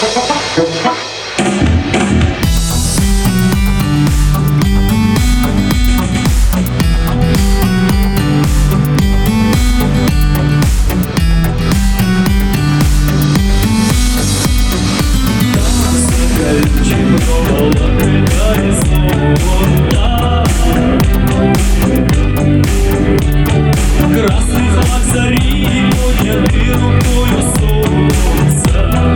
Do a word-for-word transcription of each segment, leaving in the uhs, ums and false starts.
Красный флаг зари, поднятый рукою солнца.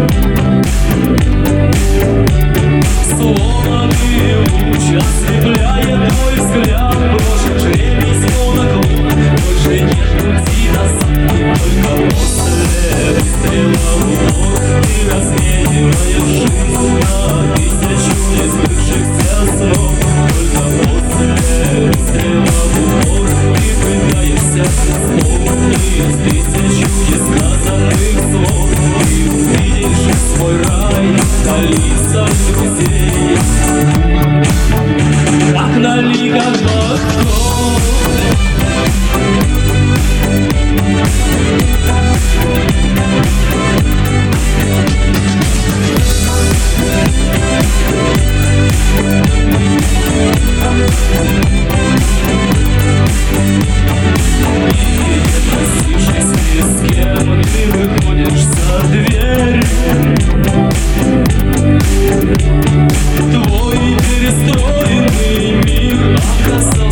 Словно ты ослепляет твой взгляд, брошен жребий звонок лун, больше нет пути назад. Только после выстрела в упор ты размениваешь жизнь на тысячу несбывшихся слов. Только после выстрела в упор ты пытаешься вспомнить тысячу несказанных слов. Ты увидишь свой рай на лицах друзей, как на ликах богов. С кем ты выходишь за дверь, твой перестроенный мир оказался